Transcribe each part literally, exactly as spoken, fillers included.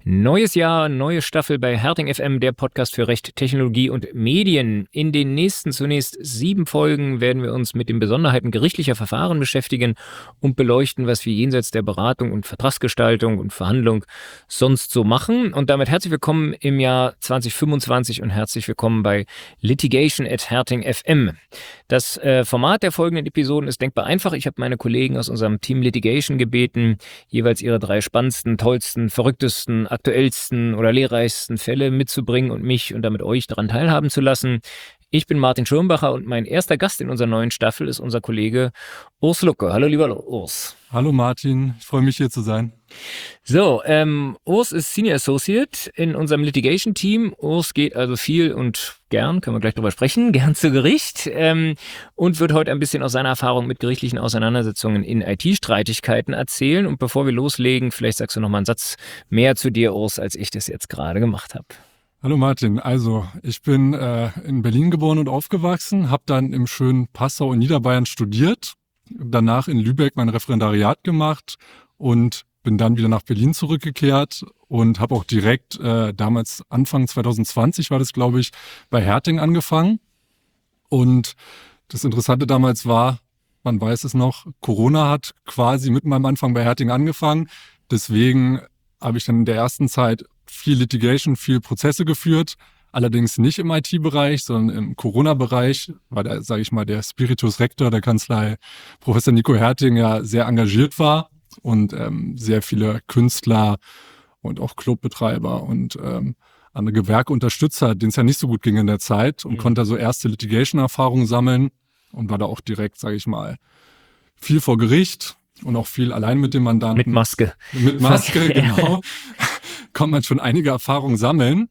Neues Jahr, neue Staffel bei Herting F M, der Podcast für Recht, Technologie und Medien. In den nächsten zunächst sieben Folgen werden wir uns mit den Besonderheiten gerichtlicher Verfahren beschäftigen und beleuchten, was wir jenseits der Beratung und Vertragsgestaltung und Verhandlung sonst so machen. Und damit herzlich willkommen im Jahr zwanzig fünfundzwanzig und herzlich willkommen bei Litigation at Herting F M. Das äh, Format der folgenden Episoden ist denkbar einfach. Ich habe meine Kollegen aus unserem Team Litigation gebeten, jeweils ihre drei spannendsten, tollsten, verrücktesten, aktuellsten oder lehrreichsten Fälle mitzubringen und mich und damit euch daran teilhaben zu lassen. Ich bin Martin Schirmbacher und mein erster Gast in unserer neuen Staffel ist unser Kollege Urs Lucke. Hallo lieber Urs. Hallo Martin, ich freue mich hier zu sein. So, ähm, Urs ist Senior Associate in unserem Litigation-Team. Urs geht also viel und gern, können wir gleich drüber sprechen, gern zu Gericht ähm, und wird heute ein bisschen aus seiner Erfahrung mit gerichtlichen Auseinandersetzungen in I T-Streitigkeiten erzählen. Und bevor wir loslegen, vielleicht sagst du noch mal einen Satz mehr zu dir, Urs, als ich das jetzt gerade gemacht habe. Hallo Martin, also ich bin äh, in Berlin geboren und aufgewachsen, habe dann im schönen Passau in Niederbayern studiert, danach in Lübeck mein Referendariat gemacht und bin dann wieder nach Berlin zurückgekehrt und habe auch direkt äh, damals Anfang zwanzig zwanzig war das, glaube ich, bei Herting angefangen. Und das Interessante damals war, man weiß es noch, Corona hat quasi mit meinem Anfang bei Herting angefangen. Deswegen habe ich dann in der ersten Zeit viel Litigation, viel Prozesse geführt, allerdings nicht im I T-Bereich, sondern im Corona-Bereich, weil da, sage ich mal, der Spiritus Rector der Kanzlei Professor Nico Herting ja sehr engagiert war und ähm, sehr viele Künstler und auch Clubbetreiber und ähm, andere Gewerke unterstützt hat, denen es ja nicht so gut ging in der Zeit und mhm. konnte so erste Litigation-Erfahrungen sammeln und war da auch direkt, sage ich mal, viel vor Gericht und auch viel allein mit dem Mandanten. Mit Maske. Mit Maske, genau. Kann man schon einige Erfahrungen sammeln.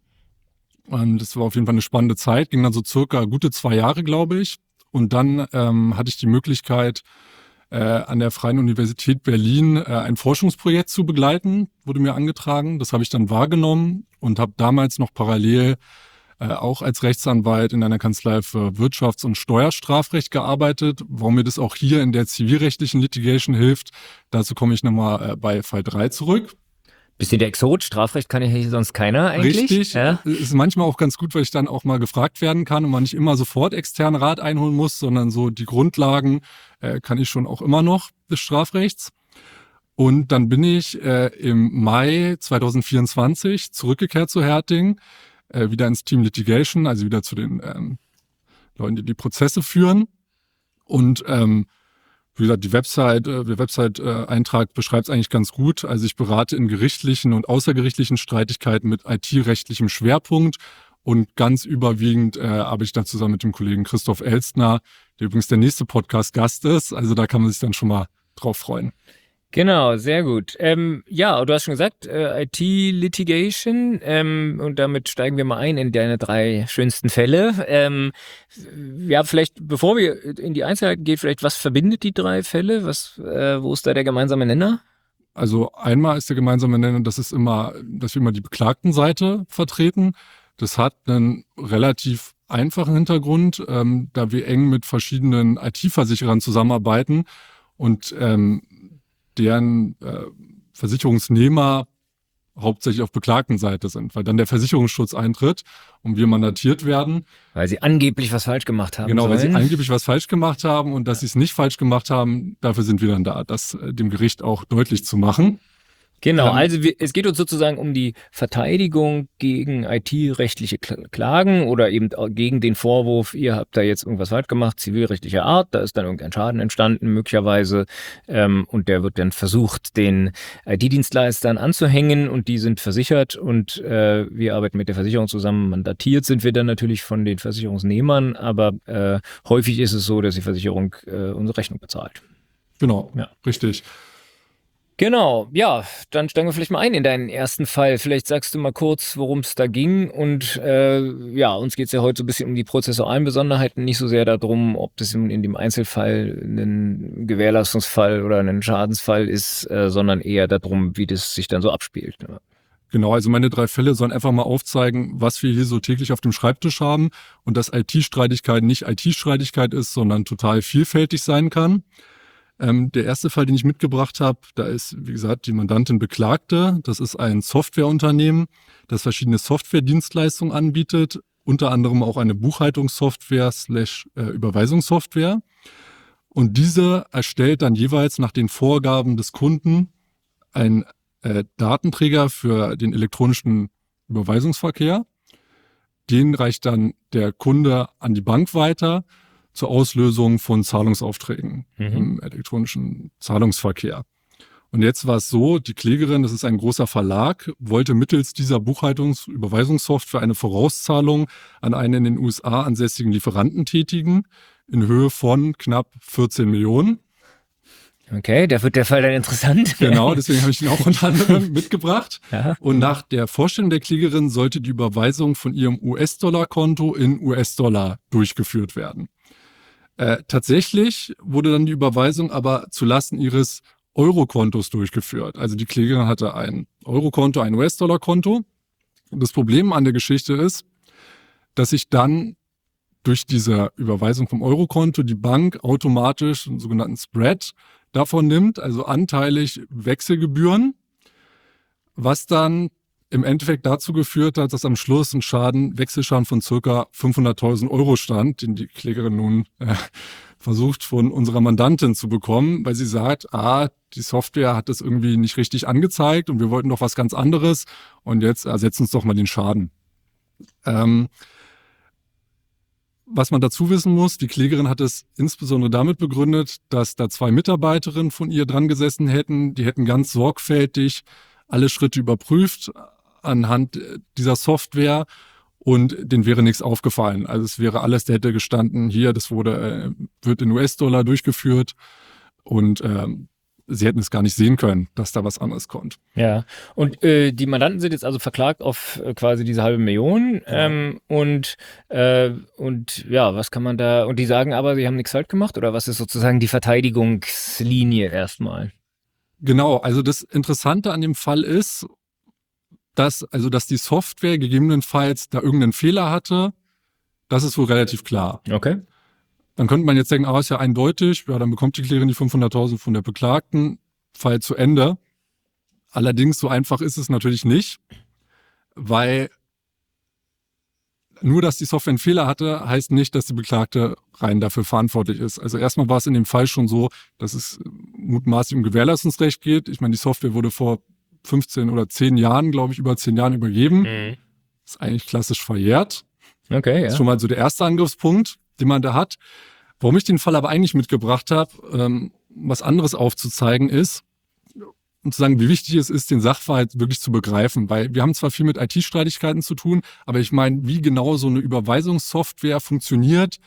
Und das war auf jeden Fall eine spannende Zeit, ging dann so circa gute zwei Jahre, glaube ich. Und dann ähm, hatte ich die Möglichkeit, äh, an der Freien Universität Berlin äh, ein Forschungsprojekt zu begleiten, wurde mir angetragen. Das habe ich dann wahrgenommen und habe damals noch parallel äh, auch als Rechtsanwalt in einer Kanzlei für Wirtschafts- und Steuerstrafrecht gearbeitet, warum mir das auch hier in der zivilrechtlichen Litigation hilft. Dazu komme ich nochmal äh, bei Fall drei zurück. Bisschen der Exot, Strafrecht kann ja hier sonst keiner eigentlich. Richtig, ja. Ist manchmal auch ganz gut, weil ich dann auch mal gefragt werden kann und man nicht immer sofort externen Rat einholen muss, sondern so die Grundlagen äh, kann ich schon auch immer noch des Strafrechts. Und dann bin ich äh, im Mai zwanzig vierundzwanzig zurückgekehrt zu Herting, äh, wieder ins Team Litigation, also wieder zu den ähm, Leuten, die die Prozesse führen. Und ähm, wie gesagt, die Website, der Website-Eintrag beschreibt es eigentlich ganz gut. Also ich berate in gerichtlichen und außergerichtlichen Streitigkeiten mit I T-rechtlichem Schwerpunkt und ganz überwiegend äh, arbeite ich da zusammen mit dem Kollegen Christoph Elstner, der übrigens der nächste Podcast-Gast ist. Also da kann man sich dann schon mal drauf freuen. Genau, sehr gut. Ähm, ja, du hast schon gesagt, äh, I T-Litigation ähm, und damit steigen wir mal ein in deine drei schönsten Fälle. Ähm, ja, vielleicht, bevor wir in die Einzelheiten gehen, vielleicht, was verbindet die drei Fälle? Was, äh, wo ist da der gemeinsame Nenner? Also einmal ist der gemeinsame Nenner, das ist immer, dass wir immer die Beklagtenseite vertreten. Das hat einen relativ einfachen Hintergrund, ähm, da wir eng mit verschiedenen I T-Versicherern zusammenarbeiten und ähm, deren äh, Versicherungsnehmer hauptsächlich auf Beklagtenseite sind, weil dann der Versicherungsschutz eintritt und wir mandatiert werden. Weil sie angeblich was falsch gemacht haben Genau, sollen. weil sie angeblich was falsch gemacht haben und dass sie es nicht falsch gemacht haben, dafür sind wir dann da, das äh, dem Gericht auch deutlich zu machen. Genau, Ähm, also wir, es geht uns sozusagen um die Verteidigung gegen I T-rechtliche Klagen oder eben gegen den Vorwurf, ihr habt da jetzt irgendwas falsch gemacht, zivilrechtlicher Art, da ist dann irgendein Schaden entstanden möglicherweise ähm, und der wird dann versucht, den I T-Dienstleistern anzuhängen und die sind versichert und äh, wir arbeiten mit der Versicherung zusammen. Mandatiert sind wir dann natürlich von den Versicherungsnehmern, aber äh, häufig ist es so, dass die Versicherung äh, unsere Rechnung bezahlt. Genau, ja. Richtig. Genau, ja, dann steigen wir vielleicht mal ein in deinen ersten Fall. Vielleicht sagst du mal kurz, worum es da ging und äh, ja, uns geht es ja heute so ein bisschen um die prozessualen Besonderheiten, nicht so sehr darum, ob das in, in dem Einzelfall ein Gewährleistungsfall oder ein Schadensfall ist, äh, sondern eher darum, wie das sich dann so abspielt. Ja. Genau, also meine drei Fälle sollen einfach mal aufzeigen, was wir hier so täglich auf dem Schreibtisch haben und dass I T-Streitigkeit nicht I T-Streitigkeit ist, sondern total vielfältig sein kann. Ähm, der erste Fall, den ich mitgebracht habe, da ist, wie gesagt, die Mandantin Beklagte. Das ist ein Softwareunternehmen, das verschiedene Softwaredienstleistungen anbietet, unter anderem auch eine Buchhaltungssoftware slash äh, Überweisungssoftware. Und diese erstellt dann jeweils nach den Vorgaben des Kunden einen äh, Datenträger für den elektronischen Überweisungsverkehr. Den reicht dann der Kunde an die Bank weiter zur Auslösung von Zahlungsaufträgen mhm. im elektronischen Zahlungsverkehr. Und jetzt war es so, die Klägerin, das ist ein großer Verlag, wollte mittels dieser Buchhaltungs-Überweisungssoftware eine Vorauszahlung an einen in den U S A ansässigen Lieferanten tätigen, in Höhe von knapp vierzehn Millionen. Okay, da wird der Fall dann interessant. Genau, deswegen habe ich ihn auch unter anderem mitgebracht. Ja. Und nach der Vorstellung der Klägerin sollte die Überweisung von ihrem U S-Dollar-Konto in U S-Dollar durchgeführt werden. Äh, tatsächlich wurde dann die Überweisung aber zulasten ihres Euro-Kontos durchgeführt. Also die Klägerin hatte ein Euro-Konto, ein U S-Dollar-Konto. Das Problem an der Geschichte ist, dass sich dann durch diese Überweisung vom Euro-Konto die Bank automatisch einen sogenannten Spread davon nimmt, also anteilig Wechselgebühren, was dann im Endeffekt dazu geführt hat, dass am Schluss ein Schaden, Wechselschaden von circa fünfhunderttausend Euro stand, den die Klägerin nun äh, versucht von unserer Mandantin zu bekommen, weil sie sagt, ah, die Software hat das irgendwie nicht richtig angezeigt und wir wollten doch was ganz anderes und jetzt ersetzt uns doch mal den Schaden. Ähm, Was man dazu wissen muss, die Klägerin hat es insbesondere damit begründet, dass da zwei Mitarbeiterinnen von ihr dran gesessen hätten. Die hätten ganz sorgfältig alle Schritte überprüft anhand dieser Software und denen wäre nichts aufgefallen. Also es wäre alles, der hätte gestanden, hier, das wurde, äh, wird in U S-Dollar durchgeführt und ähm, sie hätten es gar nicht sehen können, dass da was anderes kommt. Ja, und äh, die Mandanten sind jetzt also verklagt auf äh, quasi diese halbe Million ähm, ja. und äh, und ja, was kann man da, und die sagen aber, sie haben nichts falsch gemacht, oder was ist sozusagen die Verteidigungslinie erstmal? Genau, also das Interessante an dem Fall ist, dass, also dass die Software gegebenenfalls da irgendeinen Fehler hatte, das ist wohl relativ klar. Okay. Dann könnte man jetzt denken, ah, ist ja eindeutig, ja, dann bekommt die Klägerin die fünfhunderttausend von der Beklagten, Fall zu Ende. Allerdings, so einfach ist es natürlich nicht, weil nur, dass die Software einen Fehler hatte, heißt nicht, dass die Beklagte rein dafür verantwortlich ist. Also erstmal war es in dem Fall schon so, dass es mutmaßlich um Gewährleistungsrecht geht. Ich meine, die Software wurde vor fünfzehn oder zehn Jahren, glaube ich, über zehn Jahren übergeben. Mhm. Ist eigentlich klassisch verjährt. Okay, ja. Das ist schon mal so der erste Angriffspunkt, den man da hat. Warum ich den Fall aber eigentlich mitgebracht habe, ähm, was anderes aufzuzeigen ist, um zu sagen, wie wichtig es ist, den Sachverhalt wirklich zu begreifen. Weil wir haben zwar viel mit I T-Streitigkeiten zu tun, aber ich meine, wie genau so eine Überweisungssoftware funktioniert,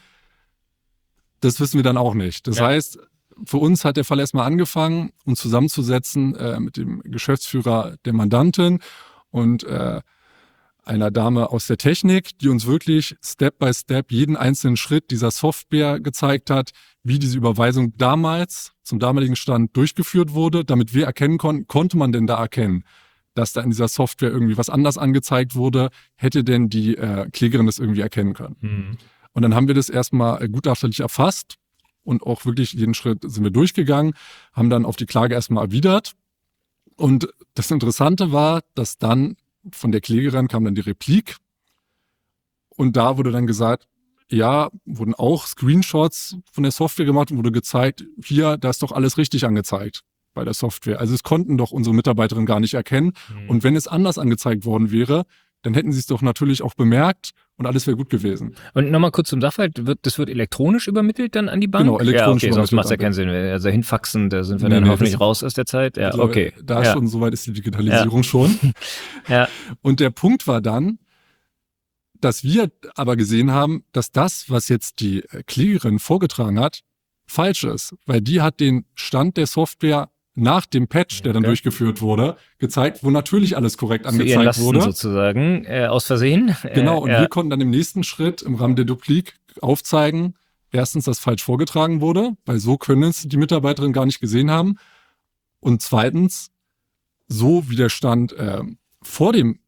das wissen wir dann auch nicht. Das ja. heißt, für uns hat der Fall erstmal angefangen, uns zusammenzusetzen äh, mit dem Geschäftsführer der Mandantin und äh, einer Dame aus der Technik, die uns wirklich Step by Step jeden einzelnen Schritt dieser Software gezeigt hat, wie diese Überweisung damals zum damaligen Stand durchgeführt wurde, damit wir erkennen konnten, konnte man denn da erkennen, dass da in dieser Software irgendwie was anders angezeigt wurde, hätte denn die äh, Klägerin das irgendwie erkennen können. Mhm. Und dann haben wir das erstmal gutachterlich erfasst und auch wirklich jeden Schritt sind wir durchgegangen, haben dann auf die Klage erstmal erwidert. Und das Interessante war, dass dann von der Klägerin kam dann die Replik und da wurde dann gesagt, ja, wurden auch Screenshots von der Software gemacht und wurde gezeigt, hier, da ist doch alles richtig angezeigt bei der Software. Also es konnten doch unsere Mitarbeiterinnen gar nicht erkennen. Mhm. Und wenn es anders angezeigt worden wäre, dann hätten sie es doch natürlich auch bemerkt und alles wäre gut gewesen. Und nochmal kurz zum Sachverhalt, wird, das wird elektronisch übermittelt dann an die Bank? Genau, elektronisch ja, okay, sonst macht es ja keinen Sinn. Also hinfaxen, da sind wir nee, dann nee, hoffentlich raus aus der Zeit. Ja, glaube, okay. Da ja. schon, soweit ist die Digitalisierung ja. schon. ja. Und der Punkt war dann, dass wir aber gesehen haben, dass das, was jetzt die Klägerin vorgetragen hat, falsch ist. Weil die hat den Stand der Software nach dem Patch, der dann okay. durchgeführt wurde, gezeigt, wo natürlich alles korrekt Zu angezeigt ihren Lasten wurde. Sozusagen, äh, aus Versehen. Genau, und äh, ja. wir konnten dann im nächsten Schritt im Rahmen der Duplik aufzeigen, erstens, dass falsch vorgetragen wurde, weil so können es die Mitarbeiterinnen gar nicht gesehen haben. Und zweitens, so wie der Stand äh, vor dem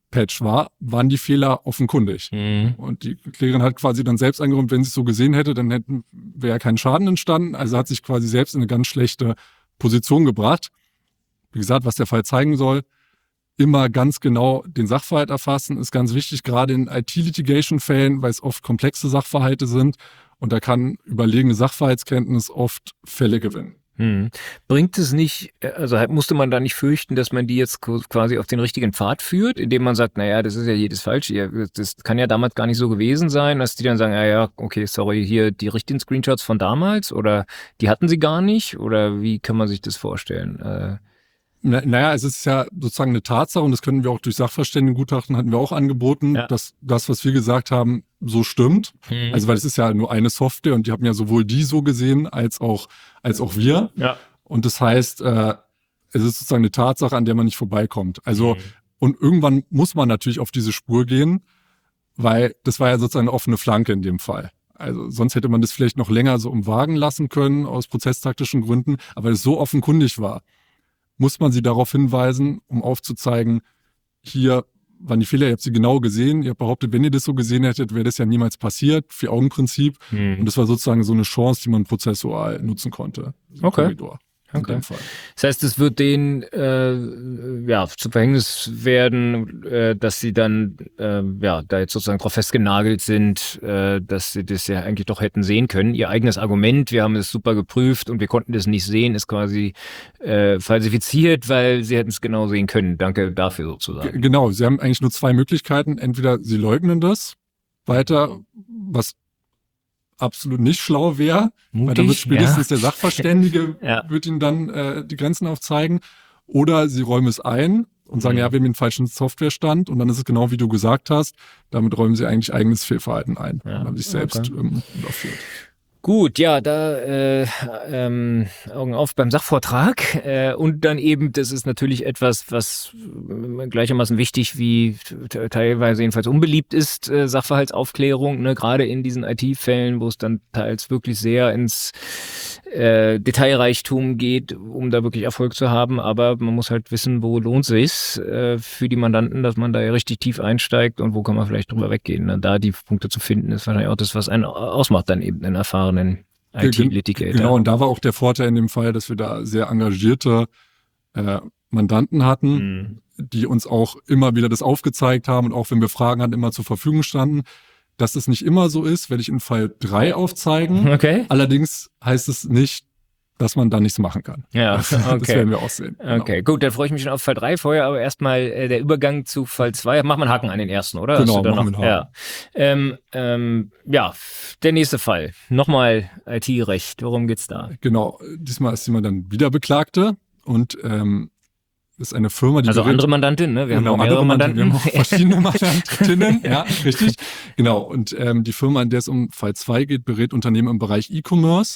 Patch war, waren die Fehler offenkundig. Mhm. Und die Klägerin hat quasi dann selbst angeräumt, wenn sie es so gesehen hätte, dann hätten, wäre kein Schaden entstanden. Also hat sich quasi selbst in eine ganz schlechte Position gebracht. Wie gesagt, was der Fall zeigen soll, immer ganz genau den Sachverhalt erfassen, ist ganz wichtig, gerade in I T-Litigation-Fällen, weil es oft komplexe Sachverhalte sind und da kann überlegene Sachverhaltskenntnis oft Fälle gewinnen. Hm. Bringt es nicht, also musste man da nicht fürchten, dass man die jetzt quasi auf den richtigen Pfad führt, indem man sagt, naja, das ist ja jedes falsch, das kann ja damals gar nicht so gewesen sein, dass die dann sagen, ja, ja, okay, sorry, hier die richtigen Screenshots von damals oder die hatten sie gar nicht oder wie kann man sich das vorstellen? Äh, Na, naja, es ist ja sozusagen eine Tatsache und das können wir auch durch Sachverständigengutachten hatten wir auch angeboten, ja. dass das, was wir gesagt haben, so stimmt. Hm. Also weil es ist ja nur eine Software und die haben ja sowohl die so gesehen als auch als auch wir. Ja. Und das heißt, äh, es ist sozusagen eine Tatsache, an der man nicht vorbeikommt. Also hm. und irgendwann muss man natürlich auf diese Spur gehen, weil das war ja sozusagen eine offene Flanke in dem Fall. Also sonst hätte man das vielleicht noch länger so umwagen lassen können aus prozesstaktischen Gründen, aber es so offenkundig war, muss man sie darauf hinweisen, um aufzuzeigen, hier waren die Fehler, ihr habt sie genau gesehen, ihr habt behauptet, wenn ihr das so gesehen hättet, wäre das ja niemals passiert, Vier-Augen-Prinzip. Hm. Und das war sozusagen so eine Chance, die man prozessual nutzen konnte. Okay. Korridor. Okay. Das heißt, es wird denen äh, ja zu Verhängnis werden, äh, dass sie dann äh, ja da jetzt sozusagen drauf festgenagelt sind, äh, dass sie das ja eigentlich doch hätten sehen können. Ihr eigenes Argument, wir haben es super geprüft und wir konnten das nicht sehen, ist quasi äh, falsifiziert, weil sie hätten es genau sehen können. Danke dafür sozusagen. G- genau, sie haben eigentlich nur zwei Möglichkeiten. Entweder sie leugnen das weiter, was absolut nicht schlau wäre, weil dann wird spätestens ja. der Sachverständige ja. wird ihnen dann äh, die Grenzen aufzeigen. Oder sie räumen es ein und sagen, mhm. ja, wir haben den falschen Softwarestand und dann ist es genau wie du gesagt hast, damit räumen sie eigentlich eigenes Fehlverhalten ein ja. und haben sich selbst okay. ähm, überführt. Gut, ja, da äh, ähm, Augen auf beim Sachvortrag äh, und dann eben, das ist natürlich etwas, was gleichermaßen wichtig wie t- teilweise jedenfalls unbeliebt ist, äh, Sachverhaltsaufklärung, ne, gerade in diesen I T-Fällen, wo es dann teils wirklich sehr ins äh, Detailreichtum geht, um da wirklich Erfolg zu haben, aber man muss halt wissen, wo lohnt sich's äh, für die Mandanten, dass man da richtig tief einsteigt und wo kann man vielleicht drüber weggehen. Ne? Da die Punkte zu finden, ist wahrscheinlich auch das, was einen ausmacht, dann eben in erfahrenen I T-Litigator. Genau, und da war auch der Vorteil in dem Fall, dass wir da sehr engagierte äh, Mandanten hatten, mhm. die uns auch immer wieder das aufgezeigt haben und auch wenn wir Fragen hatten, immer zur Verfügung standen. Dass es nicht immer so ist, werde ich in Fall drei aufzeigen. Okay. Allerdings heißt es nicht, dass man da nichts machen kann. Ja, das, okay. das werden wir auch sehen. Genau. Okay, gut, dann freue ich mich schon auf Fall drei vorher, aber erstmal äh, der Übergang zu Fall zwei. Mach mal einen Haken an den ersten, oder? Genau, machen wir einen Haken. Ja. Ähm, ähm, ja, der nächste Fall. Nochmal I T-Recht. Worum geht's da? Genau, diesmal ist jemand dann wieder Beklagte und ähm, ist eine Firma, die also andere Mandantin, ne? Wir genau, haben auch mehrere Mandanten. Mandanten. Wir haben auch verschiedene Mandantinnen, ja, richtig. Genau, und ähm, die Firma, in der es um Fall zwei geht, berät Unternehmen im Bereich E-Commerce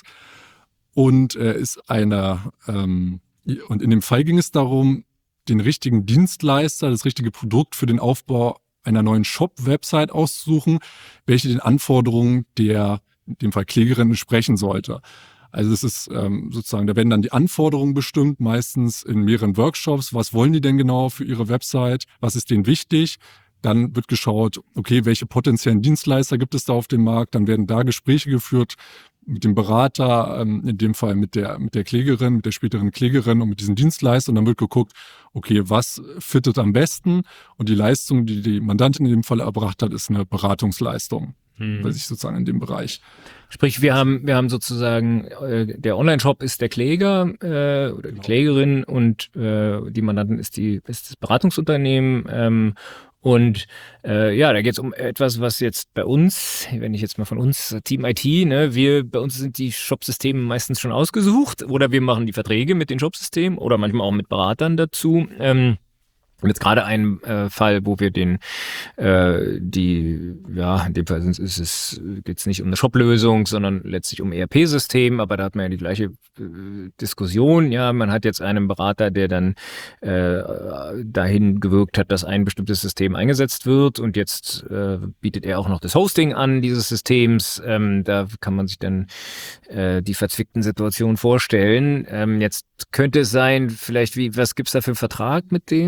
und äh, ist eine, ähm, und in dem Fall ging es darum, den richtigen Dienstleister, das richtige Produkt für den Aufbau einer neuen Shop-Website auszusuchen, welche den Anforderungen der, in dem Fall Klägerin, entsprechen sollte. Also es ist ähm, sozusagen, da werden dann die Anforderungen bestimmt, meistens in mehreren Workshops. Was wollen die denn genau für ihre Website? Was ist denen wichtig? Dann wird geschaut, okay, welche potenziellen Dienstleister gibt es da auf dem Markt? Dann werden da Gespräche geführt mit dem Berater, ähm, in dem Fall mit der mit der Klägerin, mit der späteren Klägerin und mit diesen Dienstleistern. Und dann wird geguckt, okay, was fittet am besten? Und die Leistung, die die Mandantin in dem Fall erbracht hat, ist eine Beratungsleistung. Hm. Weil sich sozusagen in dem Bereich. Sprich, wir haben, wir haben sozusagen, äh, der Online-Shop ist der Kläger äh, oder die genau. Klägerin und äh, die Mandantin ist die ist das Beratungsunternehmen. Ähm, und äh, ja, da geht es um etwas, was jetzt bei uns, wenn ich jetzt mal von uns, Team I T, ne, wir bei uns sind die Shopsysteme meistens schon ausgesucht oder wir machen die Verträge mit den Shopsystemen oder manchmal auch mit Beratern dazu. Ähm, Jetzt gerade ein äh, Fall, wo wir den, äh, die, ja, in dem Fall ist es, geht es nicht um eine Shop-Lösung, sondern letztlich um E R P-System, aber da hat man ja die gleiche äh, Diskussion. Ja, man hat jetzt einen Berater, der dann äh, dahin gewirkt hat, dass ein bestimmtes System eingesetzt wird und jetzt äh, bietet er auch noch das Hosting an dieses Systems. Ähm, da kann man sich dann äh, die verzwickten Situationen vorstellen. Ähm, jetzt könnte es sein, vielleicht, wie, was gibt's da für einen Vertrag mit denen? Ist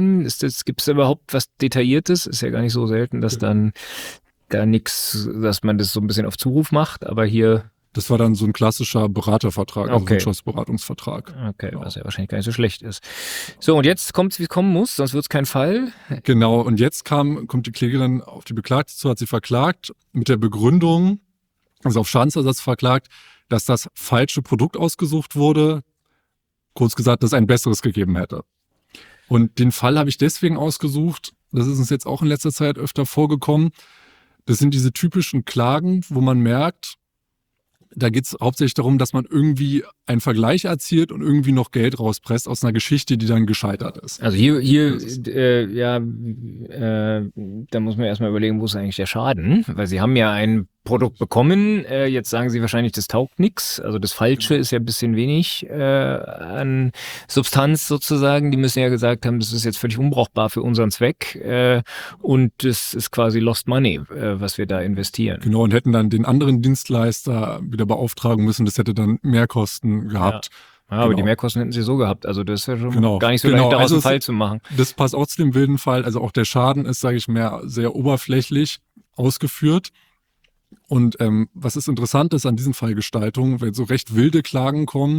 es, gibt es überhaupt was Detailliertes? Ist ja gar nicht so selten, dass dann da nichts, dass man das so ein bisschen auf Zuruf macht, aber hier... Das war dann so ein klassischer Beratervertrag, also Okay. Wirtschaftsberatungsvertrag. Okay, Genau. was ja wahrscheinlich gar nicht so schlecht ist. So, und jetzt kommt es, wie es kommen muss, sonst wird es kein Fall. Genau, und jetzt kam, kommt die Klägerin auf die Beklagte zu, hat sie verklagt mit der Begründung, also auf Schadensersatz verklagt, dass das falsche Produkt ausgesucht wurde, kurz gesagt, dass es ein besseres gegeben hätte. Und den Fall habe ich deswegen ausgesucht, das ist uns jetzt auch in letzter Zeit öfter vorgekommen, das sind diese typischen Klagen, wo man merkt, da geht es hauptsächlich darum, dass man irgendwie einen Vergleich erzielt und irgendwie noch Geld rauspresst aus einer Geschichte, die dann gescheitert ist. Also hier, hier äh, ja, äh, da muss man erstmal überlegen, wo ist eigentlich der Schaden? Weil Sie haben ja ein Produkt bekommen, äh, jetzt sagen Sie wahrscheinlich, das taugt nichts. Also das Falsche ist ja ein bisschen wenig äh, an Substanz sozusagen. Die müssen ja gesagt haben, das ist jetzt völlig unbrauchbar für unseren Zweck äh, und das ist quasi Lost Money, äh, was wir da investieren. Genau, und hätten dann den anderen Dienstleister wieder beauftragen müssen. Das hätte dann Mehrkosten gehabt. Ja, aber genau. die Mehrkosten hätten Sie so gehabt. Also das ist ja schon Genau. gar nicht so genau. leicht, daraus also einen Fall zu machen. Das passt auch zu dem wilden Fall. Also auch der Schaden ist, sage ich mal, sehr oberflächlich ausgeführt. Und ähm, was ist interessant ist an diesen Fallgestaltungen, wenn so recht wilde Klagen kommen,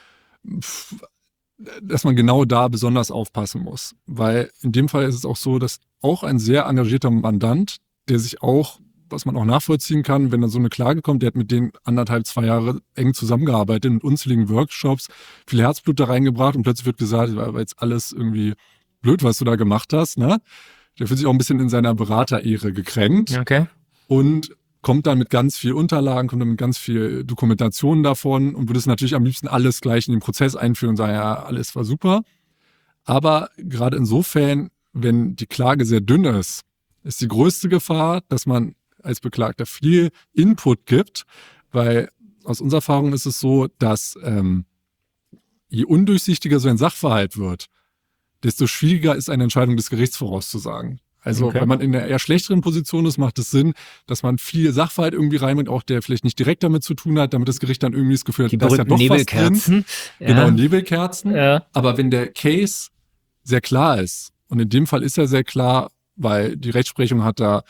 pff, dass man genau da besonders aufpassen muss. Weil in dem Fall ist es auch so, dass auch ein sehr engagierter Mandant, der sich auch, was man auch nachvollziehen kann, wenn da so eine Klage kommt, der hat mit denen anderthalb, zwei Jahre eng zusammengearbeitet, mit unzähligen Workshops, viel Herzblut da reingebracht und plötzlich wird gesagt, war jetzt alles irgendwie blöd, was du da gemacht hast, ne? Der fühlt sich auch ein bisschen in seiner Beraterehre gekränkt. Okay. Und kommt dann mit ganz viel Unterlagen, kommt dann mit ganz viel Dokumentation davon und würde es natürlich am liebsten alles gleich in den Prozess einführen und sagen, ja, alles war super. Aber gerade insofern, wenn die Klage sehr dünn ist, ist die größte Gefahr, dass man als Beklagter viel Input gibt, weil aus unserer Erfahrung ist es so, dass ähm, je undurchsichtiger so ein Sachverhalt wird, desto schwieriger ist eine Entscheidung des Gerichts vorauszusagen. Also Okay. wenn man in einer eher schlechteren Position ist, macht es Sinn, dass man viel Sachverhalt irgendwie reinbringt, auch der vielleicht nicht direkt damit zu tun hat, damit das Gericht dann irgendwie das Gefühl hat, Die da ist ja berühmten doch was drin. Nebelkerzen. Genau, Ja. Nebelkerzen. Ja. Aber wenn der Case sehr klar ist, und in dem Fall ist er sehr klar, weil die Rechtsprechung hat da,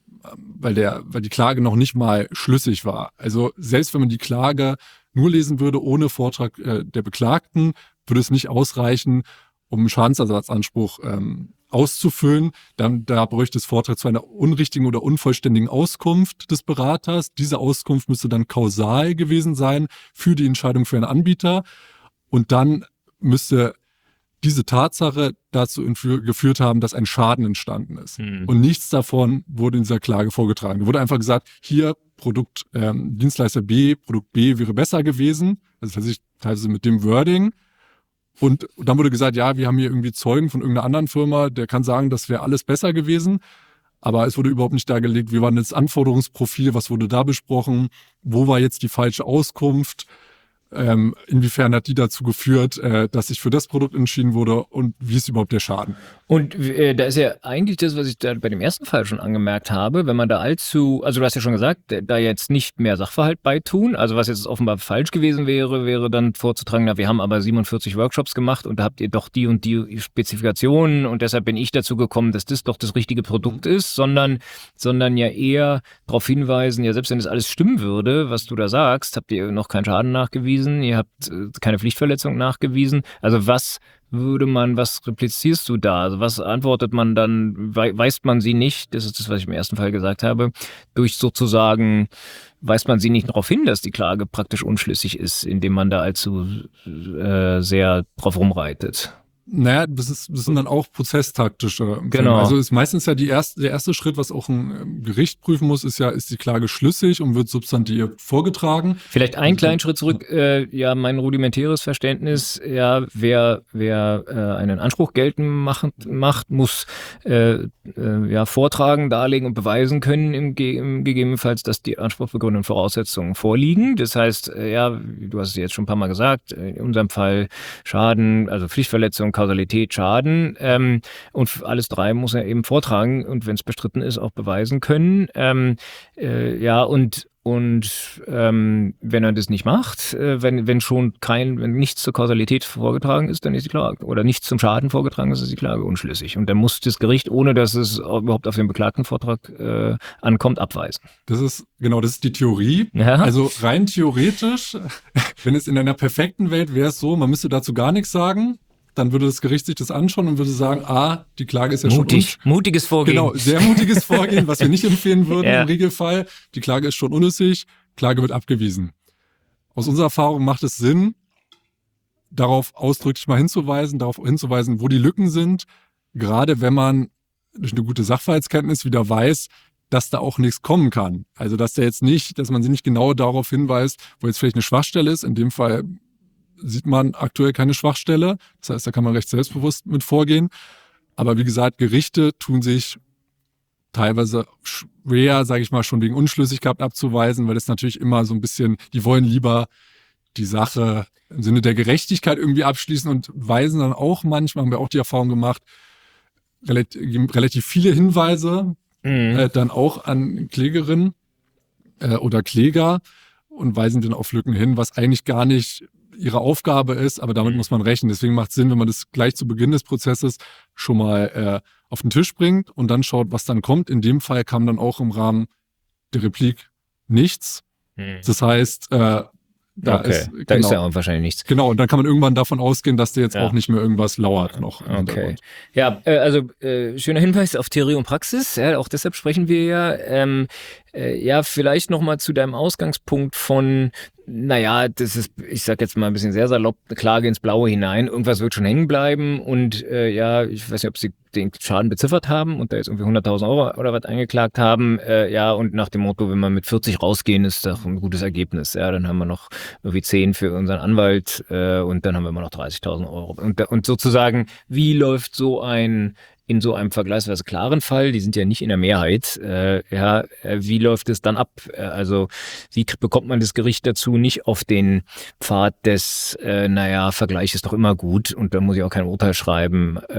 weil der, weil die Klage noch nicht mal schlüssig war. Also selbst wenn man die Klage nur lesen würde ohne Vortrag äh, der Beklagten, würde es nicht ausreichen, um einen Schadensersatzanspruch ähm, auszufüllen. Dann da bräuchte es Vortrag zu einer unrichtigen oder unvollständigen Auskunft des Beraters. Diese Auskunft müsste dann kausal gewesen sein für die Entscheidung für einen Anbieter. Und dann müsste diese Tatsache dazu entfü- geführt haben, dass ein Schaden entstanden ist. Hm. Und nichts davon wurde in dieser Klage vorgetragen. Da wurde einfach gesagt, hier Produkt, ähm, Dienstleister B, Produkt B wäre besser gewesen. Also tatsächlich teilweise mit dem Wording. Und dann wurde gesagt, ja, wir haben hier irgendwie Zeugen von irgendeiner anderen Firma, der kann sagen, das wäre alles besser gewesen. Aber es wurde überhaupt nicht dargelegt, wie war denn das Anforderungsprofil, was wurde da besprochen, wo war jetzt die falsche Auskunft, ähm, inwiefern hat die dazu geführt, äh, dass sich für das Produkt entschieden wurde und wie ist überhaupt der Schaden. Und äh, da ist ja eigentlich das, was ich da bei dem ersten Fall schon angemerkt habe, wenn man da allzu, also du hast ja schon gesagt, da jetzt nicht mehr Sachverhalt beitun, also was jetzt offenbar falsch gewesen wäre, wäre dann vorzutragen, na, wir haben aber siebenundvierzig Workshops gemacht und da habt ihr doch die und die Spezifikationen und deshalb bin ich dazu gekommen, dass das doch das richtige Produkt ist, sondern, sondern ja eher darauf hinweisen, ja selbst wenn das alles stimmen würde, was du da sagst, habt ihr noch keinen Schaden nachgewiesen, ihr habt äh, keine Pflichtverletzung nachgewiesen, also was würde man, was replizierst du da? Also was antwortet man dann, wei- weist man sie nicht, das ist das, was ich im ersten Fall gesagt habe, durch sozusagen, weist man sie nicht darauf hin, dass die Klage praktisch unschlüssig ist, indem man da allzu äh, sehr drauf rumreitet. Naja, das, ist, das sind dann auch prozesstaktische Fälle. Genau. Also ist meistens ja die erste, der erste Schritt, was auch ein ähm, Gericht prüfen muss, ist ja, ist die Klage schlüssig und wird substantiiert vorgetragen. Vielleicht einen kleinen Schritt zurück, äh, ja, mein rudimentäres Verständnis, ja, wer, wer äh, einen Anspruch geltend macht, macht muss äh, äh, ja, vortragen, darlegen und beweisen können, im, Ge im gegebenenfalls, dass die anspruchsbegründenden Voraussetzungen vorliegen. Das heißt, äh, ja, du hast es jetzt schon ein paar Mal gesagt, in unserem Fall Schaden, also Pflichtverletzung, Kausalität, Schaden ähm, und alles drei muss er eben vortragen und wenn es bestritten ist, auch beweisen können. Ähm, äh, ja, und Und ähm, wenn er das nicht macht, äh, wenn, wenn schon kein, wenn nichts zur Kausalität vorgetragen ist, dann ist die Klage, oder nichts zum Schaden vorgetragen ist, ist die Klage unschlüssig. Und dann muss das Gericht, ohne dass es überhaupt auf den Beklagtenvortrag äh, ankommt, abweisen. Das ist, genau, das ist die Theorie. Ja. Also rein theoretisch, wenn es in einer perfekten Welt wäre es so, man müsste dazu gar nichts sagen. Dann würde das Gericht sich das anschauen und würde sagen, ah, die Klage ist ja Mutig, schon... mutiges Vorgehen. Genau, sehr mutiges Vorgehen, was wir nicht empfehlen würden ja. im Regelfall. Die Klage ist schon unnützig, Klage wird abgewiesen. Aus unserer Erfahrung macht es Sinn, darauf ausdrücklich mal hinzuweisen, darauf hinzuweisen, wo die Lücken sind, gerade wenn man durch eine gute Sachverhaltskenntnis wieder weiß, dass da auch nichts kommen kann. Also dass der jetzt nicht, dass man sie nicht genau darauf hinweist, wo jetzt vielleicht eine Schwachstelle ist, in dem Fall sieht man aktuell keine Schwachstelle. Das heißt, da kann man recht selbstbewusst mit vorgehen. Aber wie gesagt, Gerichte tun sich teilweise schwer, sage ich mal, schon wegen Unschlüssigkeit abzuweisen, weil das natürlich immer so ein bisschen, die wollen lieber die Sache im Sinne der Gerechtigkeit irgendwie abschließen und weisen dann auch manchmal, haben wir auch die Erfahrung gemacht, relativ, relativ viele Hinweise mhm. äh, dann auch an Klägerinnen äh, oder Kläger und weisen dann auf Lücken hin, was eigentlich gar nicht ihre Aufgabe ist, aber damit muss man rechnen. Deswegen macht es Sinn, wenn man das gleich zu Beginn des Prozesses schon mal äh, auf den Tisch bringt und dann schaut, was dann kommt. In dem Fall kam dann auch im Rahmen der Replik nichts. Hm. Das heißt, äh, da, okay. ist, da genau, ist ja auch wahrscheinlich nichts. Genau, und dann kann man irgendwann davon ausgehen, dass dir jetzt ja. auch nicht mehr irgendwas lauert noch. Okay. Ja, äh, also äh, schöner Hinweis auf Theorie und Praxis. Ja, auch deshalb sprechen wir ja. Ähm, äh, ja, vielleicht nochmal zu deinem Ausgangspunkt von, naja, das ist, ich sag jetzt mal ein bisschen sehr salopp, eine Klage ins Blaue hinein. Irgendwas wird schon hängen bleiben und äh, ja, ich weiß nicht, ob sie den Schaden beziffert haben und da jetzt irgendwie hunderttausend Euro oder was eingeklagt haben. Äh, ja, und nach dem Motto, wenn wir mit vierzig rausgehen, ist doch ein gutes Ergebnis. Ja, dann haben wir noch irgendwie zehn für unseren Anwalt äh, und dann haben wir immer noch dreißigtausend Euro. Und, und sozusagen, wie läuft so ein in so einem vergleichsweise klaren Fall, die sind ja nicht in der Mehrheit, äh, ja, äh, wie läuft es dann ab? Äh, also wie bekommt man das Gericht dazu, nicht auf den Pfad des, äh, naja, Vergleich ist doch immer gut und da muss ich auch kein Urteil schreiben, äh,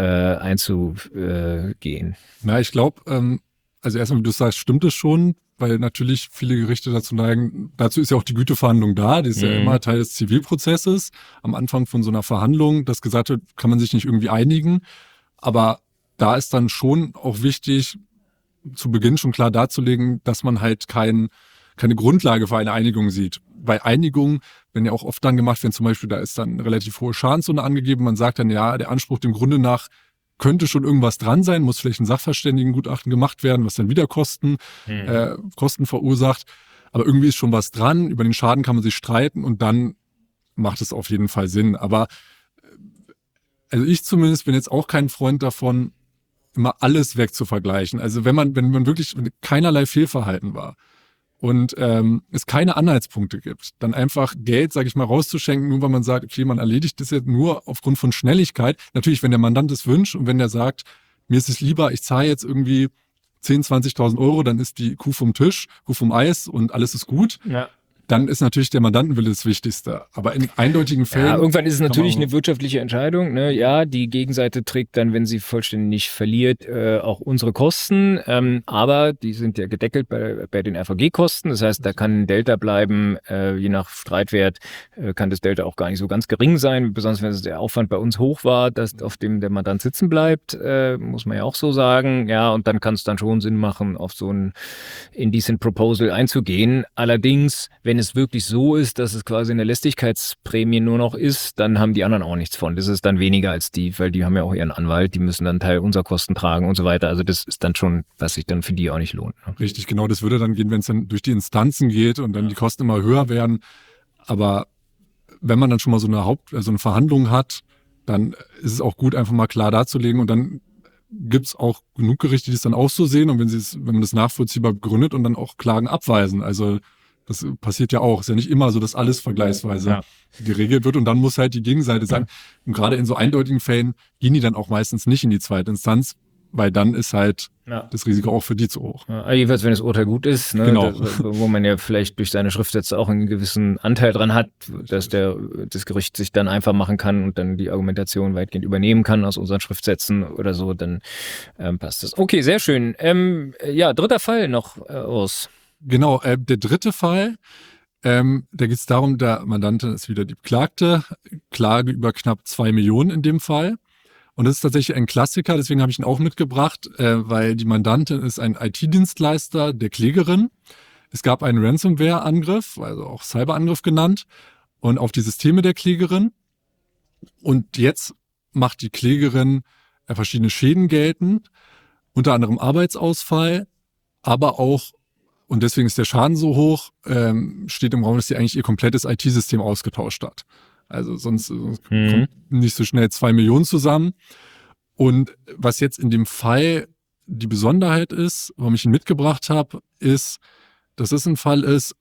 einzugehen? Na, ich glaube, ähm, also erstmal, wie du sagst, stimmt es schon, weil natürlich viele Gerichte dazu neigen, dazu ist ja auch die Güteverhandlung da, die ist mhm. ja immer Teil des Zivilprozesses, am Anfang von so einer Verhandlung, das gesagt wird, kann man sich nicht irgendwie einigen, aber da ist dann schon auch wichtig, zu Beginn schon klar darzulegen, dass man halt kein, keine Grundlage für eine Einigung sieht. Bei Einigung werden ja auch oft dann gemacht, wenn zum Beispiel da ist dann eine relativ hohe Schadenssumme angegeben, man sagt dann, ja, der Anspruch dem Grunde nach könnte schon irgendwas dran sein, muss vielleicht ein Sachverständigengutachten gemacht werden, was dann wieder Kosten, hm. äh, Kosten verursacht. Aber irgendwie ist schon was dran, über den Schaden kann man sich streiten und dann macht es auf jeden Fall Sinn. Aber also ich zumindest bin jetzt auch kein Freund davon, immer alles wegzuvergleichen. Also wenn man, wenn man wirklich wenn keinerlei Fehlverhalten war und ähm, es keine Anhaltspunkte gibt, dann einfach Geld, sage ich mal, rauszuschenken, nur weil man sagt, okay, man erledigt das jetzt nur aufgrund von Schnelligkeit. Natürlich, wenn der Mandant es wünscht und wenn der sagt, mir ist es lieber, ich zahle jetzt irgendwie zehntausend, zwanzigtausend Euro, dann ist die Kuh vom Tisch, Kuh vom Eis und alles ist gut. Ja. Dann ist natürlich der Mandantenwille das Wichtigste. Aber in eindeutigen Fällen... Ja, irgendwann ist es natürlich eine wirtschaftliche Entscheidung. Ne? Ja, die Gegenseite trägt dann, wenn sie vollständig verliert, äh, auch unsere Kosten. Ähm, aber die sind ja gedeckelt bei, bei den R V G-Kosten. Das heißt, da kann ein Delta bleiben. Äh, je nach Streitwert äh, kann das Delta auch gar nicht so ganz gering sein. Besonders wenn der Aufwand bei uns hoch war, dass auf dem der Mandant sitzen bleibt, äh, muss man ja auch so sagen. Ja, und dann kann es dann schon Sinn machen, auf so ein Indecent Proposal einzugehen. Allerdings, wenn Wenn es wirklich so ist, dass es quasi eine Lästigkeitsprämie nur noch ist, dann haben die anderen auch nichts von. Das ist dann weniger als die, weil die haben ja auch ihren Anwalt, die müssen dann Teil unserer Kosten tragen und so weiter. Also das ist dann schon, was sich dann für die auch nicht lohnt. Ne? Richtig, genau. Das würde dann gehen, wenn es dann durch die Instanzen geht und dann die Kosten immer höher werden. Aber wenn man dann schon mal so eine Haupt-, also eine Verhandlung hat, dann ist es auch gut, einfach mal klar darzulegen und dann gibt es auch genug Gerichte, die es dann auch so sehen und wenn sie es, wenn man das nachvollziehbar begründet und dann auch Klagen abweisen. Also das passiert ja auch. Ist ja nicht immer so, dass alles vergleichsweise ja. geregelt wird und dann muss halt die Gegenseite sagen. Und gerade in so eindeutigen Fällen gehen die dann auch meistens nicht in die zweite Instanz, weil dann ist halt ja. das Risiko auch für die zu hoch. Ja, jedenfalls, wenn das Urteil gut ist, ne, genau. das, wo man ja vielleicht durch seine Schriftsätze auch einen gewissen Anteil dran hat, dass der, das Gericht sich dann einfach machen kann und dann die Argumentation weitgehend übernehmen kann aus unseren Schriftsätzen oder so, dann ähm, passt das. Okay, sehr schön. Ähm, ja, dritter Fall noch, äh, Urs. Genau, äh, der dritte Fall, ähm, da geht es darum, der Mandante ist wieder die Beklagte, Klage über knapp zwei Millionen in dem Fall. Und das ist tatsächlich ein Klassiker, deswegen habe ich ihn auch mitgebracht, äh, weil die Mandantin ist ein I T-Dienstleister der Klägerin. Es gab einen Ransomware-Angriff, also auch Cyberangriff genannt, und auf die Systeme der Klägerin. Und jetzt macht die Klägerin äh, verschiedene Schäden geltend, unter anderem Arbeitsausfall, aber auch, und deswegen ist der Schaden so hoch, ähm, steht im Raum, dass sie eigentlich ihr komplettes I T-System ausgetauscht hat. Also sonst, sonst mhm. kommt nicht so schnell zwei Millionen zusammen. Und was jetzt in dem Fall die Besonderheit ist, warum ich ihn mitgebracht habe, ist, dass es ein Fall ist,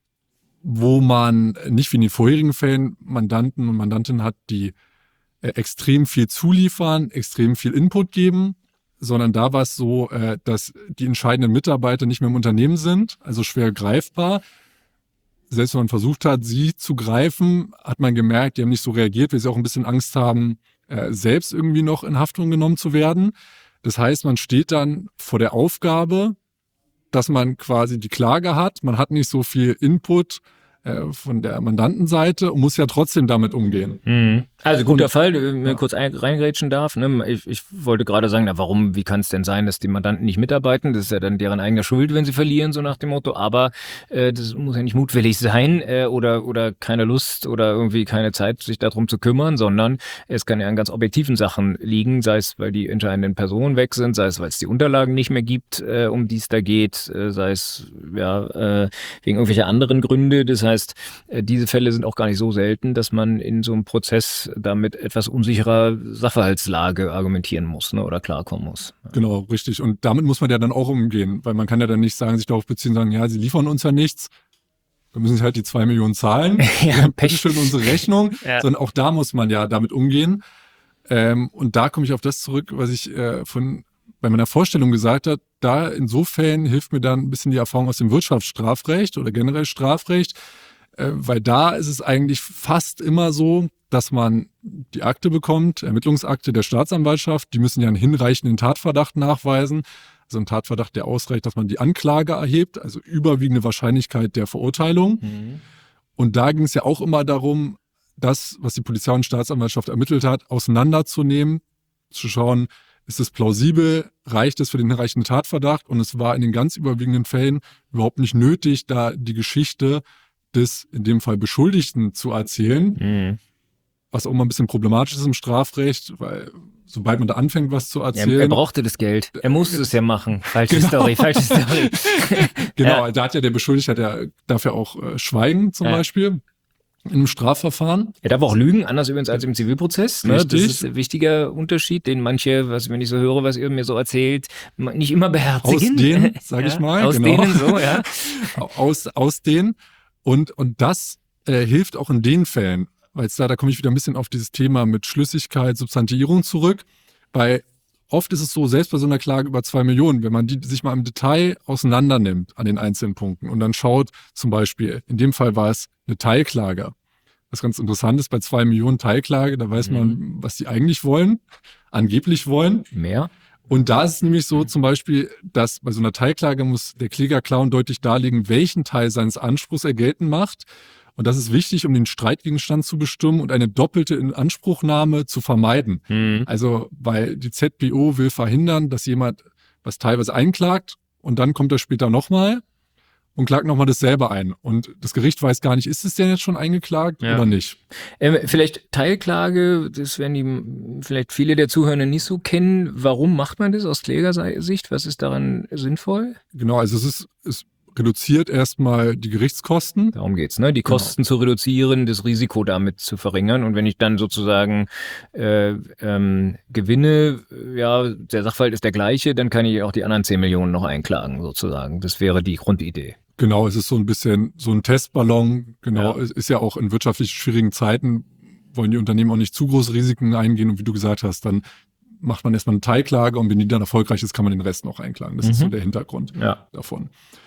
wo man nicht wie in den vorherigen Fällen Mandanten und Mandantinnen hat, die äh, extrem viel zuliefern, extrem viel Input geben, sondern da war es so, äh, dass die entscheidenden Mitarbeiter nicht mehr im Unternehmen sind, also schwer greifbar. Selbst wenn man versucht hat, sie zu greifen, hat man gemerkt, die haben nicht so reagiert, weil sie auch ein bisschen Angst haben, äh, selbst irgendwie noch in Haftung genommen zu werden. Das heißt, man steht dann vor der Aufgabe, dass man quasi die Klage hat, man hat nicht so viel Input äh, von der Mandantenseite und muss ja trotzdem damit umgehen. Mhm. Also guter und, Fall, wenn ich ja. kurz ein, reingrätschen darf. Ne? Ich, ich wollte gerade sagen, na, warum, wie kann es denn sein, dass die Mandanten nicht mitarbeiten? Das ist ja dann deren eigener Schuld, wenn sie verlieren, so nach dem Motto. Aber äh, das muss ja nicht mutwillig sein äh, oder, oder keine Lust oder irgendwie keine Zeit, sich darum zu kümmern, sondern es kann ja an ganz objektiven Sachen liegen, sei es, weil die entscheidenden Personen weg sind, sei es, weil es die Unterlagen nicht mehr gibt, äh, um die es da geht, äh, sei es ja äh, wegen irgendwelcher anderen Gründe. Das heißt, äh, diese Fälle sind auch gar nicht so selten, dass man in so einem Prozess damit etwas unsicherer Sachverhaltslage argumentieren muss, ne, oder klarkommen muss. Genau, richtig. Und damit muss man ja dann auch umgehen, weil man kann ja dann nicht sagen, sich darauf beziehen, sagen, ja, sie liefern uns ja nichts, dann müssen sie halt die zwei Millionen zahlen. Ja, Pech. Schön unsere Rechnung, ja. Sondern auch da muss man ja damit umgehen. Ähm, und da komme ich auf das zurück, was ich äh, von bei meiner Vorstellung gesagt habe. Da in so Fällen hilft mir dann ein bisschen die Erfahrung aus dem Wirtschaftsstrafrecht oder generell Strafrecht, äh, weil da ist es eigentlich fast immer so, dass man die Akte bekommt, Ermittlungsakte der Staatsanwaltschaft, die müssen ja einen hinreichenden Tatverdacht nachweisen, also einen Tatverdacht, der ausreicht, dass man die Anklage erhebt, also überwiegende Wahrscheinlichkeit der Verurteilung. Mhm. Und da ging es ja auch immer darum, das, was die Polizei und Staatsanwaltschaft ermittelt hat, auseinanderzunehmen, zu schauen, ist es plausibel, reicht es für den hinreichenden Tatverdacht? Und es war in den ganz überwiegenden Fällen überhaupt nicht nötig, da die Geschichte des, in dem Fall Beschuldigten, zu erzählen. Mhm. Was auch immer ein bisschen problematisch ist im Strafrecht, weil sobald man da anfängt, was zu erzählen... Ja, er brauchte das Geld. Er musste es ja machen. Falsche genau. Story, falsche Story. Genau, ja. Da hat ja der Beschuldigte, der darf ja auch äh, schweigen zum ja. Beispiel in einem Strafverfahren. Er darf auch lügen, anders übrigens als im Zivilprozess. Ne? Das ist ein wichtiger Unterschied, den manche, was wenn ich so höre, was ihr mir so erzählt, nicht immer beherzigen. Ausdehnen, sage ja, ich mal. Ausdehnen, genau. so, ja. Aus, ausdehnen. Und, und das äh, hilft auch in den Fällen, weil da, da komme ich wieder ein bisschen auf dieses Thema mit Schlüssigkeit, Substantivierung zurück, weil oft ist es so, selbst bei so einer Klage über zwei Millionen, wenn man die sich mal im Detail auseinander nimmt an den einzelnen Punkten und dann schaut, zum Beispiel, in dem Fall war es eine Teilklage. Was ganz interessant ist, bei zwei Millionen Teilklage, da weiß mhm. man, was die eigentlich wollen, angeblich wollen. Mehr? Und da ist es nämlich so zum Beispiel, dass bei so einer Teilklage muss der Kläger klar und deutlich darlegen, welchen Teil seines Anspruchs er geltend macht. Und das ist wichtig, um den Streitgegenstand zu bestimmen und eine doppelte Inanspruchnahme zu vermeiden. Mhm. Also, weil die Z B O will verhindern, dass jemand was teilweise einklagt und dann kommt er später nochmal und klagt nochmal dasselbe ein. Und das Gericht weiß gar nicht, ist es denn jetzt schon eingeklagt ja. oder nicht? Ähm, vielleicht Teilklage, das werden die vielleicht viele der Zuhörenden nicht so kennen. Warum macht man das aus Klägersicht? Was ist daran sinnvoll? Genau, also es ist... Es reduziert erstmal die Gerichtskosten. Darum geht's, ne? Die Kosten genau. zu reduzieren, das Risiko damit zu verringern. Und wenn ich dann sozusagen äh, ähm, gewinne, ja, der Sachverhalt ist der gleiche, dann kann ich auch die anderen zehn Millionen noch einklagen, sozusagen. Das wäre die Grundidee. Genau, es ist so ein bisschen so ein Testballon. Genau, ja. Es ist ja auch in wirtschaftlich schwierigen Zeiten, wollen die Unternehmen auch nicht zu große Risiken eingehen. Und wie du gesagt hast, dann macht man erstmal eine Teilklage und wenn die dann erfolgreich ist, kann man den Rest noch einklagen. Das mhm. ist so der Hintergrund ja. davon.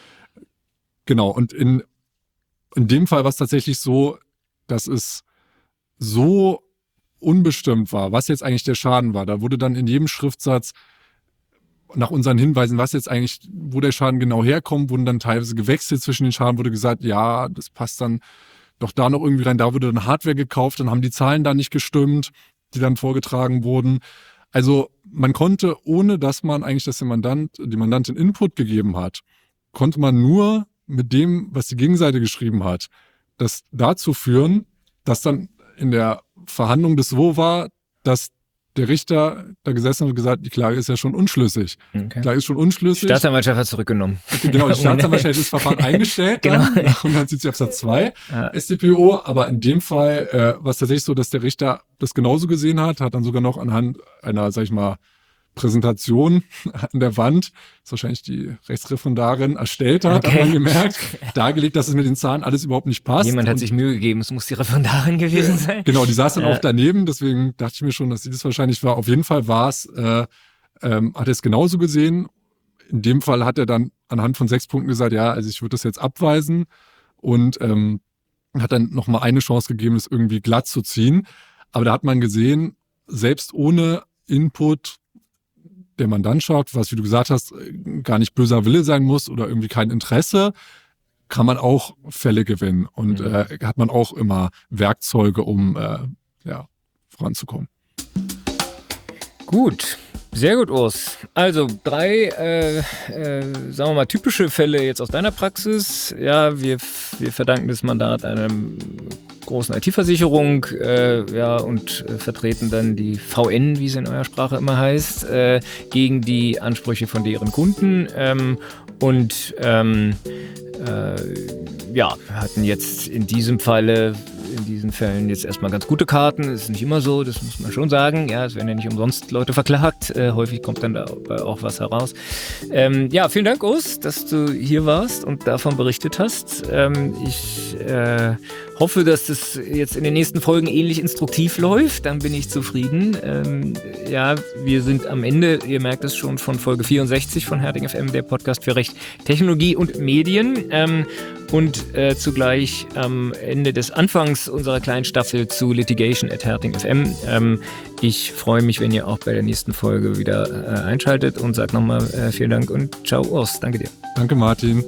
Genau, und in, in dem Fall war es tatsächlich so, dass es so unbestimmt war, was jetzt eigentlich der Schaden war. Da wurde dann in jedem Schriftsatz nach unseren Hinweisen, was jetzt eigentlich, wo der Schaden genau herkommt, wurden dann teilweise gewechselt zwischen den Schaden, wurde gesagt, ja, das passt dann doch da noch irgendwie rein, da wurde dann Hardware gekauft, dann haben die Zahlen da nicht gestimmt, die dann vorgetragen wurden. Also man konnte, ohne dass man eigentlich das dem Mandant, die Mandantin Input gegeben hat, konnte man nur mit dem, was die Gegenseite geschrieben hat, das dazu führen, dass dann in der Verhandlung das so war, dass der Richter da gesessen hat und gesagt, die Klage ist ja schon unschlüssig. Okay. Die Klage ist schon unschlüssig. Die Staatsanwaltschaft hat zurückgenommen. Genau, die Staatsanwaltschaft hat das Verfahren eingestellt dann, genau. Nach hundertsiebzig Absatz zwei ja. S t P O. Aber in dem Fall äh, war es tatsächlich so, dass der Richter das genauso gesehen hat, hat dann sogar noch anhand einer, sag ich mal, Präsentation an der Wand, das wahrscheinlich die Rechtsreferendarin erstellt hat, okay. Hat man gemerkt, dargelegt, dass es mit den Zahlen alles überhaupt nicht passt. Jemand hat und sich Mühe gegeben, es muss die Referendarin gewesen sein. Genau, die saß dann ja. auch daneben, deswegen dachte ich mir schon, dass sie das wahrscheinlich war. Auf jeden Fall war es, äh, ähm, hat er es genauso gesehen. In dem Fall hat er dann anhand von sechs Punkten gesagt, ja, also ich würde das jetzt abweisen und ähm, hat dann nochmal eine Chance gegeben, es irgendwie glatt zu ziehen. Aber da hat man gesehen, selbst ohne Input der Mandantschaft, was, wie du gesagt hast, gar nicht böser Wille sein muss oder irgendwie kein Interesse, kann man auch Fälle gewinnen und mhm. äh, hat man auch immer Werkzeuge, um äh, ja, voranzukommen. Gut, sehr gut, Urs. Also drei, äh, äh, sagen wir mal, typische Fälle jetzt aus deiner Praxis. Ja, wir, wir verdanken das Mandat einem großen I T-Versicherung äh, ja, und äh, vertreten dann die V N, wie es in eurer Sprache immer heißt, äh, gegen die Ansprüche von deren Kunden ähm, und ähm, äh, ja, hatten jetzt in diesem Falle, in diesen Fällen jetzt erstmal ganz gute Karten. Das ist nicht immer so, das muss man schon sagen. Ja, es werden ja nicht umsonst Leute verklagt. Äh, häufig kommt dann da auch was heraus. Ähm, ja, vielen Dank, Urs, dass du hier warst und davon berichtet hast. Ähm, ich äh, hoffe, dass das jetzt in den nächsten Folgen ähnlich instruktiv läuft. Dann bin ich zufrieden. Ähm, ja, wir sind am Ende, ihr merkt es schon, von Folge vierundsechzig von Herting F M, der Podcast für Recht, Technologie und Medien. Ähm, und äh, zugleich am Ende des Anfangs unserer kleinen Staffel zu Litigation at Herting F M. Ähm, ich freue mich, wenn ihr auch bei der nächsten Folge wieder äh, einschaltet und sagt nochmal äh, vielen Dank und ciao, Urs. Danke dir. Danke, Martin.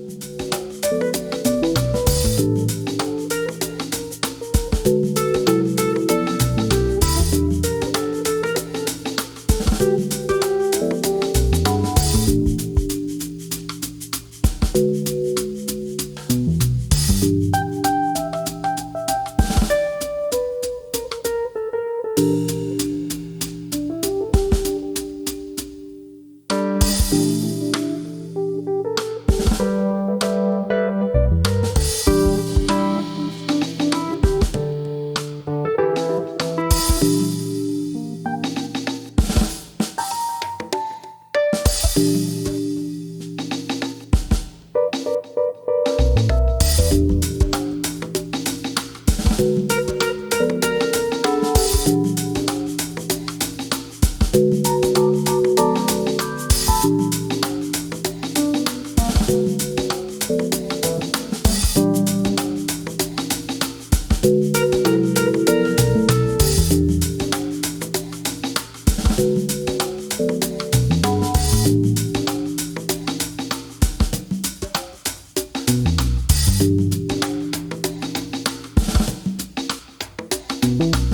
Thank you.